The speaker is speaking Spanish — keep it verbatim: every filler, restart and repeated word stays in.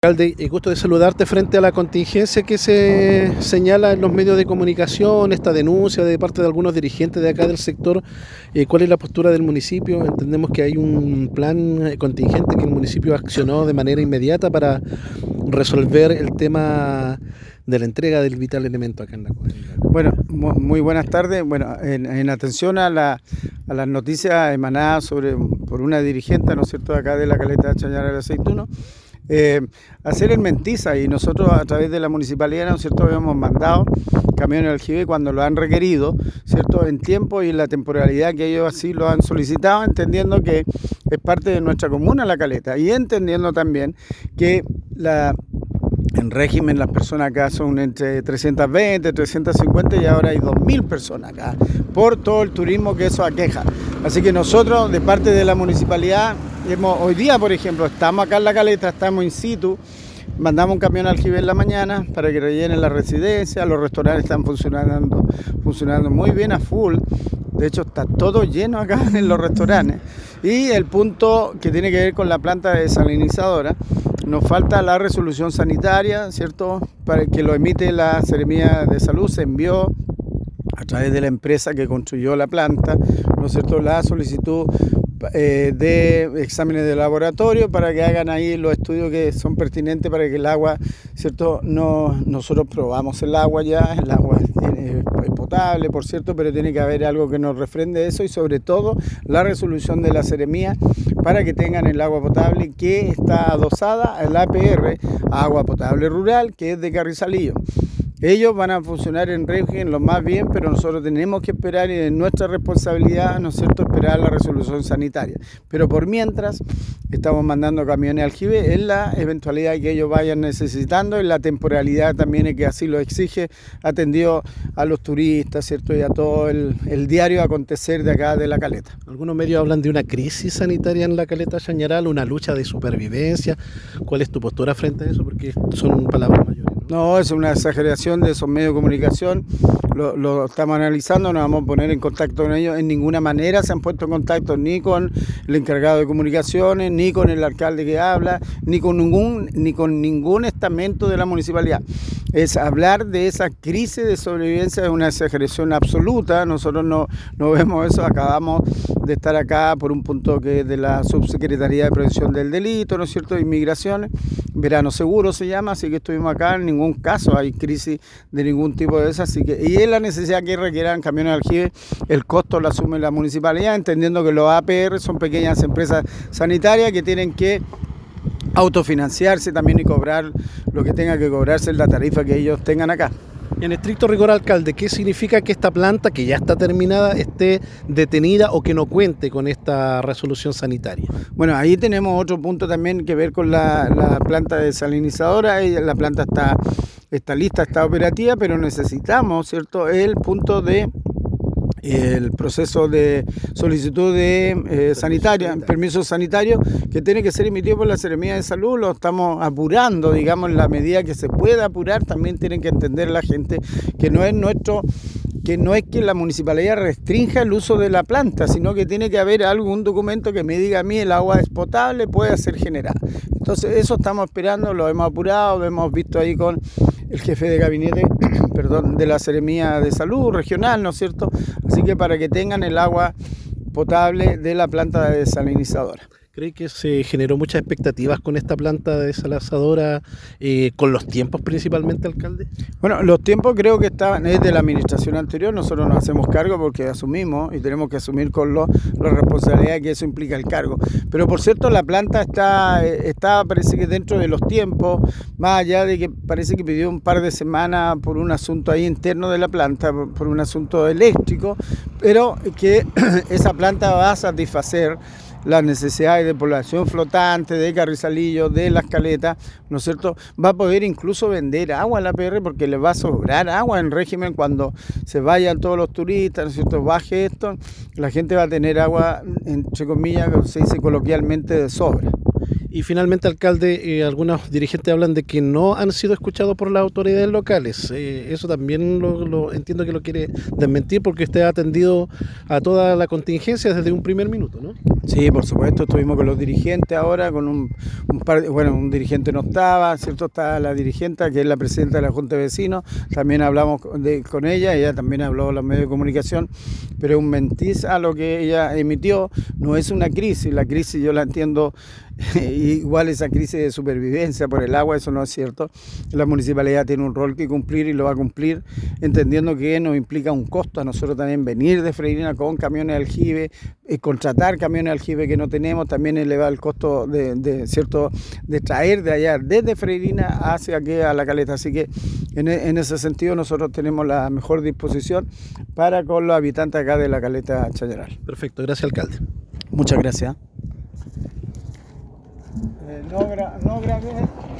Alcalde, eh, gusto de saludarte frente a la contingencia que se señala en los medios de comunicación, esta denuncia de parte de algunos dirigentes de acá del sector. Eh, ¿cuál es la postura del municipio? Entendemos que hay un plan eh, contingente que el municipio accionó de manera inmediata para resolver el tema de la entrega del vital elemento acá en la cuadra. Bueno, muy buenas tardes. Bueno, en, en atención a, la, a las noticias emanadas sobre, por una dirigente, ¿no es cierto?, acá de la caleta Chañar del Aceituno, Eh, hacer el Mentiza, y nosotros a través de la municipalidad, ¿no es cierto?, habíamos mandado camiones de aljibe cuando lo han requerido, ¿cierto?, en tiempo y en la temporalidad que ellos así lo han solicitado, entendiendo que es parte de nuestra comuna la caleta, y entendiendo también que la en régimen las personas acá son entre trescientas veinte, trescientas cincuenta, y ahora hay dos mil personas acá por todo el turismo que eso aqueja. Así que nosotros, de parte de la municipalidad, hemos, hoy día, por ejemplo, estamos acá en la caleta, estamos in situ, mandamos un camión de aljibe en la mañana para que rellenen la residencia, los restaurantes están funcionando, funcionando muy bien a full. De hecho, está todo lleno acá en los restaurantes. Y el punto que tiene que ver con la planta desalinizadora, nos falta la resolución sanitaria, ¿cierto?, para que lo emite la Seremía de Salud. Se envió a través de la empresa que construyó la planta, ¿no es cierto?, la solicitud eh, de exámenes de laboratorio para que hagan ahí los estudios que son pertinentes para que el agua, ¿cierto?, no, nosotros probamos el agua ya, el agua tiene, es potable, por cierto, pero tiene que haber algo que nos refrende eso, y sobre todo la resolución de la Seremía para que tengan el agua potable que está adosada al A P R, agua potable rural, que es de Carrizalillo. Ellos van a funcionar en régimen lo más bien, pero nosotros tenemos que esperar, y es nuestra responsabilidad, ¿no es cierto?, esperar la resolución sanitaria. Pero por mientras, estamos mandando camiones aljibe en la eventualidad que ellos vayan necesitando, en la temporalidad también es que así lo exige, atendido a los turistas, ¿cierto?, y a todo el, el diario acontecer de acá de la caleta. Algunos medios hablan de una crisis sanitaria en la caleta Chañaral, una lucha de supervivencia. ¿Cuál es tu postura frente a eso? Porque son palabras mayores. No, es una exageración de esos medios de comunicación, lo, lo estamos analizando, nos vamos a poner en contacto con ellos. En ninguna manera se han puesto en contacto ni con el encargado de comunicaciones, ni con el alcalde que habla, ni con ningún, ni con ningún estamento de la municipalidad. Es hablar de esa crisis de sobrevivencia, es una exageración absoluta. Nosotros no, no vemos eso, acabamos de estar acá por un punto que es de la Subsecretaría de Prevención del Delito, ¿no es cierto?, de Inmigraciones, Verano Seguro se llama, así que estuvimos acá. En ningún caso hay crisis de ningún tipo de esa, así que, y es la necesidad que requieran camiones de aljibe, el costo lo asume la municipalidad, entendiendo que los A P R son pequeñas empresas sanitarias que tienen que autofinanciarse también y cobrar lo que tenga que cobrarse en la tarifa que ellos tengan acá. En estricto rigor, alcalde, ¿qué significa que esta planta, que ya está terminada, esté detenida o que no cuente con esta resolución sanitaria? Bueno, ahí tenemos otro punto también que ver con la, la planta desalinizadora. La planta está, está lista, está operativa, pero necesitamos, ¿cierto?, el punto de el proceso de solicitud de eh, sanitaria, permiso sanitario, que tiene que ser emitido por la Seremía de Salud. Lo estamos apurando, digamos, en la medida que se pueda apurar. También tienen que entender la gente que no es nuestro, que no es que la municipalidad restrinja el uso de la planta, sino que tiene que haber algún documento que me diga a mí el agua es potable, puede ser generada. Entonces eso estamos esperando, lo hemos apurado, lo hemos visto ahí con el jefe de gabinete perdón, de la Seremía de Salud regional, ¿no es cierto? Así que para que tengan el agua potable de la planta desalinizadora. ¿Cree que se generó muchas expectativas con esta planta desalinizadora, eh, con los tiempos principalmente, alcalde? Bueno, los tiempos creo que estaban, es de la administración anterior. Nosotros nos hacemos cargo porque asumimos y tenemos que asumir con lo, la responsabilidad que eso implica el cargo. Pero por cierto, la planta está, está, parece que dentro de los tiempos, más allá de que parece que pidió un par de semanas por un asunto ahí interno de la planta, por, por un asunto eléctrico, pero que esa planta va a satisfacer las necesidades de población flotante, de Carrizalillo, de las caletas, ¿no es cierto? Va a poder incluso vender agua a la A P R porque le va a sobrar agua en régimen cuando se vayan todos los turistas, ¿no es cierto? Baje esto, la gente va a tener agua, entre comillas, como se dice coloquialmente, de sobra. Y finalmente, alcalde, eh, algunos dirigentes hablan de que no han sido escuchados por las autoridades locales. Eh, eso también lo, lo entiendo que lo quiere desmentir, porque usted ha atendido a toda la contingencia desde un primer minuto, ¿no? Sí, por supuesto, estuvimos con los dirigentes ahora, con un, un par de, bueno, un dirigente no estaba, ¿cierto? Está la dirigente, que es la presidenta de la Junta de Vecinos, también hablamos de, con ella, ella también habló en los medios de comunicación, pero es un mentiz a lo que ella emitió, no es una crisis, la crisis yo la entiendo, igual esa crisis de supervivencia por el agua, eso no es cierto, la municipalidad tiene un rol que cumplir y lo va a cumplir, entendiendo que nos implica un costo a nosotros también venir de Freirina con camiones de aljibe, eh, contratar camiones de aljibe que no tenemos, también eleva el costo de, de, ¿cierto? de traer de allá, desde Freirina hacia aquí a La Caleta, así que en, en ese sentido nosotros tenemos la mejor disposición para con los habitantes acá de La Caleta Chañaral. Perfecto, gracias alcalde. Muchas gracias. Eh, no, gra no grabé.